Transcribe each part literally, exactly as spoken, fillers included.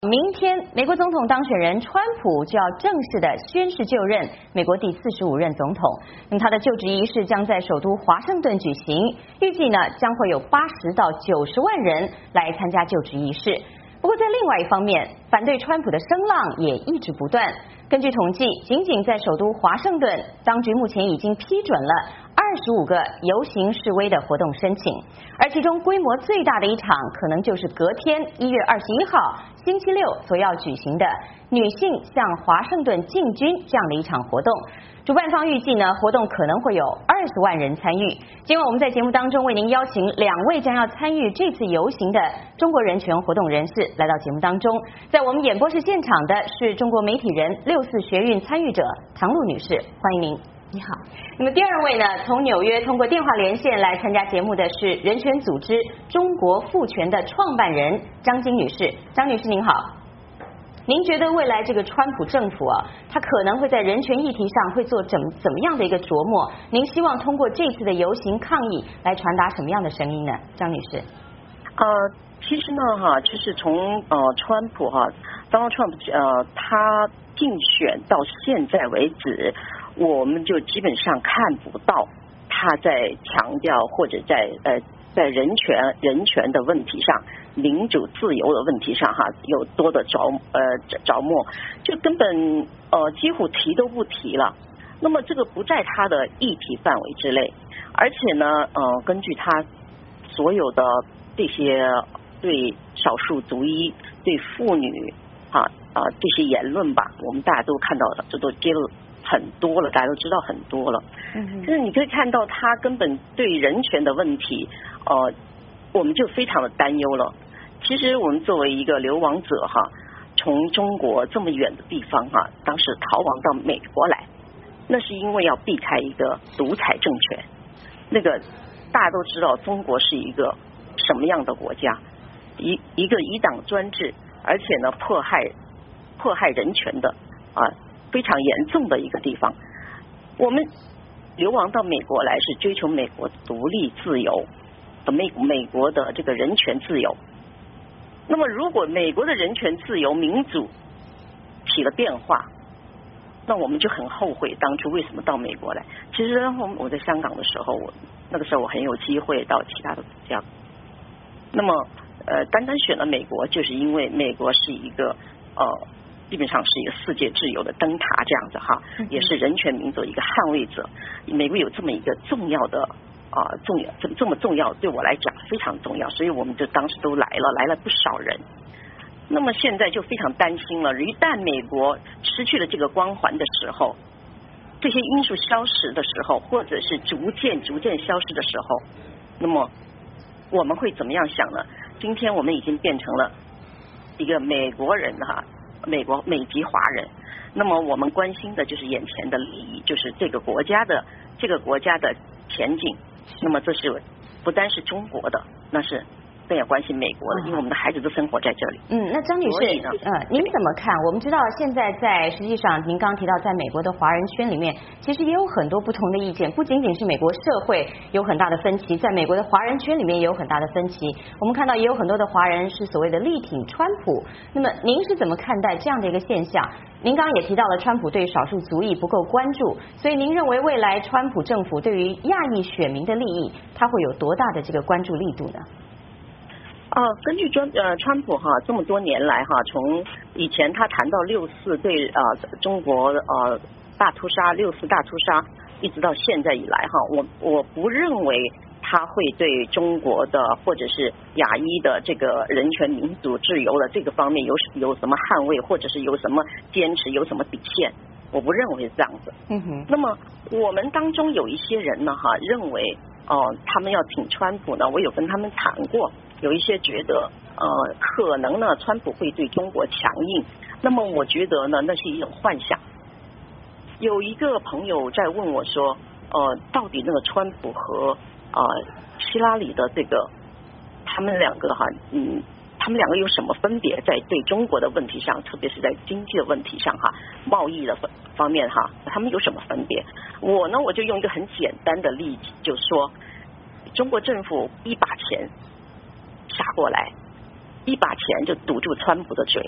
明天美国总统当选人川普就要正式的宣誓就任美国第四十五任总统。那么他的就职仪式将在首都华盛顿举行，预计呢将会有八十到九十万人来参加就职仪式。不过在另外一方面，反对川普的声浪也一直不断。根据统计，仅仅在首都华盛顿，当局目前已经批准了二十五个游行示威的活动申请，而其中规模最大的一场，可能就是隔天一月二十一号星期六所要举行的女性向华盛顿进军这样的一场活动。主办方预计呢，活动可能会有二十万人参与。今晚我们在节目当中为您邀请两位将要参与这次游行的中国人权活动人士来到节目当中。在我们演播室现场的是中国媒体人六四学运参与者唐露女士，欢迎您。你好。那么第二位呢，从纽约通过电话连线来参加节目的是人权组织中国妇权的创办人张晶女士。张女士您好。您觉得未来这个川普政府啊，他可能会在人权议题上会做怎怎么样的一个琢磨？您希望通过这次的游行抗议来传达什么样的声音呢？张女士。 呃，其实呢，哈，就是从呃川普哈，Donald Trump 呃他竞选到现在为止，我们就基本上看不到他在强调或者在呃在人权人权的问题上。民主自由的问题上哈，有多的着呃着墨，就根本呃几乎提都不提了。那么这个不在他的议题范围之内，而且呢呃根据他所有的这些对少数族裔、对妇女啊啊、呃、这些言论吧，我们大家都看到了，这都揭露很多了，大家都知道很多了。嗯，就是你可以看到他根本对人权的问题，呃，我们就非常的担忧了。其实我们作为一个流亡者哈，从中国这么远的地方哈，当时逃亡到美国来，那是因为要避开一个独裁政权。那个大家都知道，中国是一个什么样的国家？一一个一党专制，而且呢迫害迫害人权的啊非常严重的一个地方。我们流亡到美国来是追求美国独立自由，美美国的这个人权自由。那么如果美国的人权自由民主起了变化，那我们就很后悔当初为什么到美国来。其实我在香港的时候，我那个时候我很有机会到其他的国家，那么呃单单选了美国，就是因为美国是一个呃基本上是一个世界自由的灯塔这样子哈，也是人权民主一个捍卫者。美国有这么一个重要的啊、呃，重要这这么重要，对我来讲非常重要，所以我们就当时都来了，来了不少人。那么现在就非常担心了，一旦美国失去了这个光环的时候，这些因素消失的时候，或者是逐渐逐渐消失的时候，那么我们会怎么样想呢？今天我们已经变成了一个美国人哈，美国美籍华人，那么我们关心的就是眼前的利益，就是这个国家的这个国家的前景。那么这是不单是中国的，那是更要关心美国的，因为我们的孩子都生活在这里。 嗯，那张女士，呃，您怎么看？我们知道现在在实际上，您刚刚提到，在美国的华人圈里面，其实也有很多不同的意见，不仅仅是美国社会有很大的分歧，在美国的华人圈里面也有很大的分歧。我们看到也有很多的华人是所谓的力挺川普。那么您是怎么看待这样的一个现象？您刚刚也提到了川普对少数族裔不够关注，所以您认为未来川普政府对于亚裔选民的利益，他会有多大的这个关注力度呢？ 啊，根据川呃川普哈这么多年来哈，从以前他谈到六四对啊、呃、中国呃大屠杀六四大屠杀，一直到现在以来哈，我我不认为他会对中国的或者是亚裔的这个人权民主自由的这个方面有有什么捍卫，或者是有什么坚持，有什么底线，我不认为是这样子。嗯哼。那么我们当中有一些人呢哈，认为哦、呃、他们要挺川普呢，我有跟他们谈过。有一些觉得呃可能呢川普会对中国强硬，那么我觉得呢那是一种幻想。有一个朋友在问我说呃到底那个川普和呃希拉里的这个他们两个哈嗯他们两个有什么分别在对中国的问题上，特别是在经济的问题上哈，贸易的方面哈，他们有什么分别？我呢我就用一个很简单的例子，就是说中国政府一把钱撒过来，一把钱就堵住川普的嘴，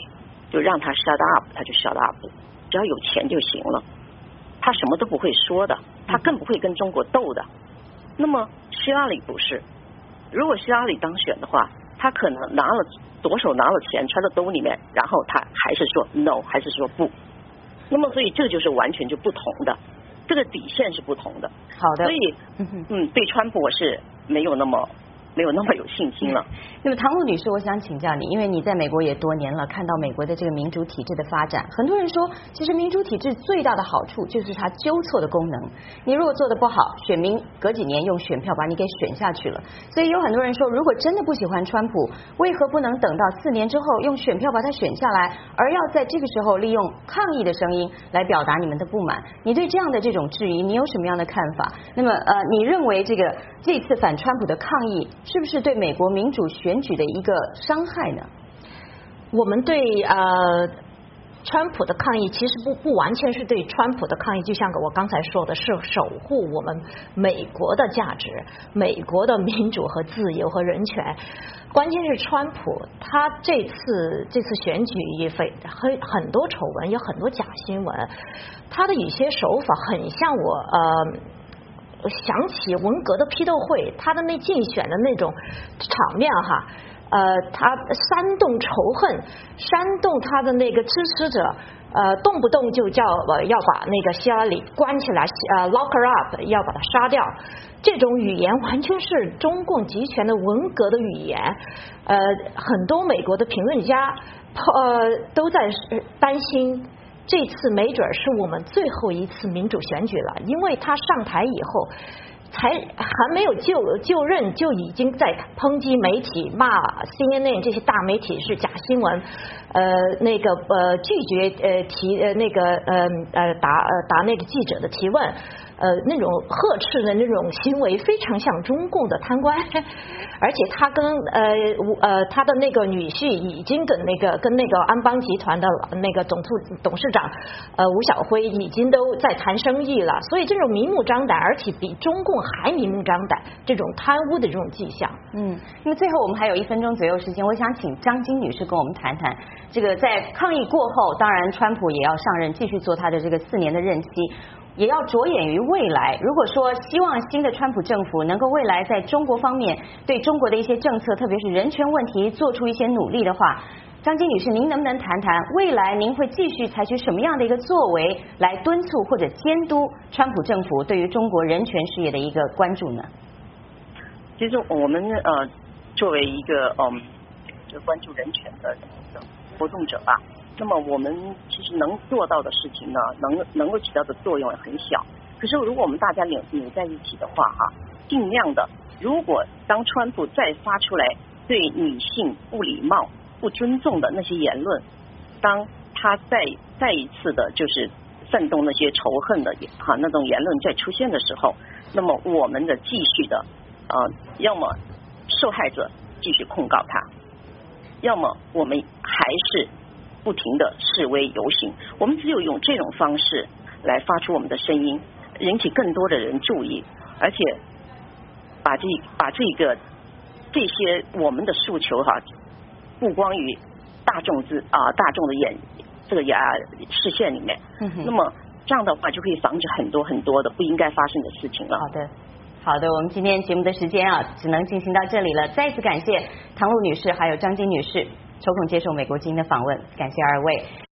就让他 shut up， 他就 shut up， 只要有钱就行了。他什么都不会说的，他更不会跟中国斗的。那么希拉里不是，如果希拉里当选的话，他可能拿了左手拿了钱揣到兜里面，然后他还是说 no， 还是说不。那么所以这就是完全就不同的，这个底线是不同的。 好的， 所以嗯，对川普我是没有那么没有那么有信心了。 那么唐璐女士，我想请教你，因为你在美国也多年了，看到美国的这个民主体制的发展，很多人说，其实民主体制最大的好处就是它纠错的功能。你如果做的不好，选民隔几年用选票把你给选下去了。所以有很多人说，如果真的不喜欢川普，为何不能等到四年之后用选票把他选下来，而要在这个时候利用抗议的声音来表达你们的不满？你对这样的这种质疑，你有什么样的看法？那么呃，你认为这个这次反川普的抗议是不是对美国民主选举的一个伤害呢？ 我们对呃川普的抗议其实不不完全是对川普的抗议，就像我刚才说的，是守护我们美国的价值、美国的民主和自由和人权。关键是川普他这次这次选举也非很很多丑闻，有很多假新闻，他的有些手法很像我呃。想起文革的批斗会，他的那竞选的那种场面哈，呃，他煽动仇恨，煽动他的那个支持者，呃，动不动就叫呃要把那个希拉里关起来，呃 lock her up， 要把他杀掉。这种语言完全是中共集权的文革的语言，呃，很多美国的评论家呃都在担心。这次没准是我们最后一次民主选举了，因为他上台以后，才还没有就就任就已经在抨击媒体，骂 C N N 这些大媒体是假新闻，呃，那个呃拒绝呃提呃那个呃呃答呃答那个记者的提问。呃，那种呵斥的那种行为非常像中共的贪官，而且他跟呃呃他的那个女婿已经跟那个跟那个安邦集团的那个总处董事长呃吴晓辉已经都在谈生意了，所以这种明目张胆，而且比中共还明目张胆这种贪污的这种迹象。 嗯，那么最后我们还有一分钟左右时间，我想请张金女士跟我们谈谈这个在抗议过后，当然川普也要上任，继续做他的这个四年的任期。也要着眼于未来。如果说希望新的川普政府能够未来在中国方面对中国的一些政策，特别是人权问题做出一些努力的话，张金女士，您能不能谈谈未来您会继续采取什么样的一个作为来敦促或者监督川普政府对于中国人权事业的一个关注呢？ 其实我们呃作为一个嗯就关注人权的活动者吧。那么我们其实能做到的事情呢，能能够起到的作用也很小。可是如果我们大家扭扭在一起的话哈，尽量的，如果当川普再发出来对女性不礼貌、不尊重的那些言论，当他再再一次的就是煽动那些仇恨的哈那种言论再出现的时候，那么我们的继续的呃，要么受害者继续控告他，要么我们还是不停的示威游行，我们只有用这种方式来发出我们的声音，引起更多的人注意，而且把这把这个这些我们的诉求哈，不光于大众之啊大众的眼这个呀视线里面，嗯、那么这样的话就可以防止很多很多的不应该发生的事情了。 好的。好的，我们今天节目的时间啊，只能进行到这里了。再次感谢唐璐女士还有张金女士抽空接受美国之音的访问，感谢二位。